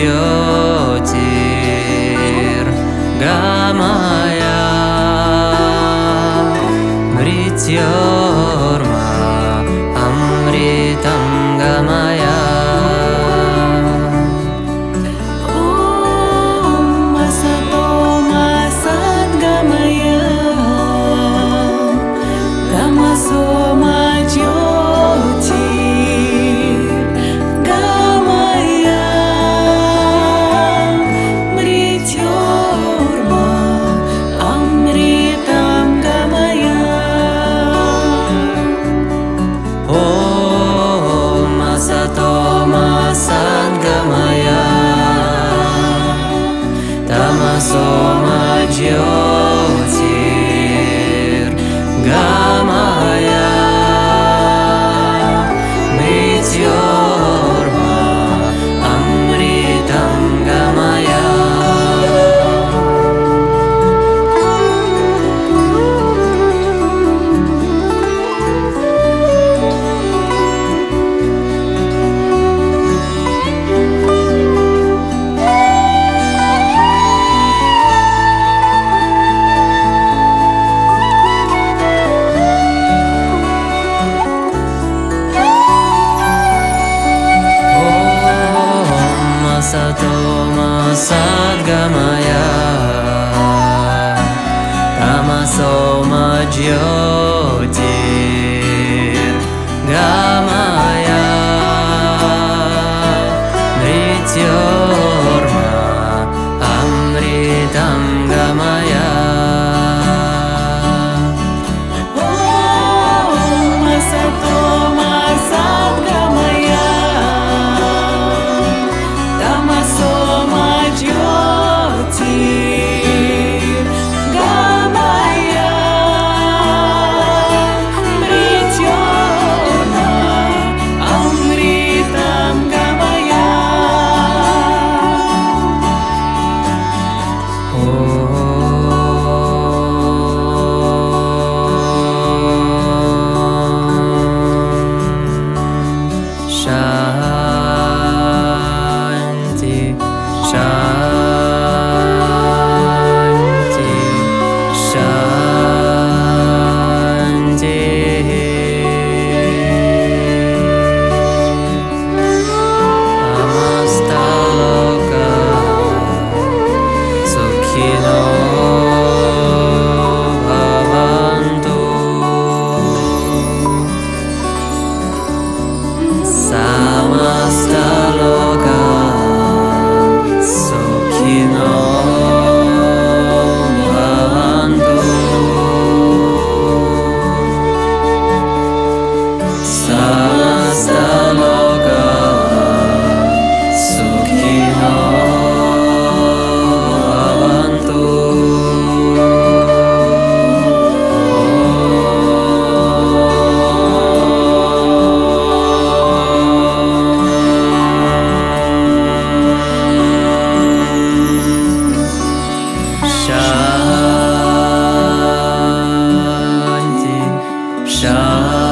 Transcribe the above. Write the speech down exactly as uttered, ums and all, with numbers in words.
Mrityotirgamaya Mrityorma Amritam Gamaya. Om Asato Ma Sadgamaya Tamaso Ma Jyotirgamaya Mrityorma Amritam Gamaya. Om Asato Ma Sadgamaya Tamaso Ma Jyotirgamaya Mrityorma Amritam Gamaya. Om Asato Ma Sadgamaya Tamaso Ma Jyotirgamaya Mrityorma Amritam Gamaya. Om Asato Ma Sadgamaya Tamaso Ma Jyotirgamaya Mrityorma Amritam Gamaya. Shanti, Shanti, Shanti. Samasta loka sukhino bhavantu. Samasta loka sukhino bhavantu. Samasta loka sukhino bhavantu. Shanti, Shanti.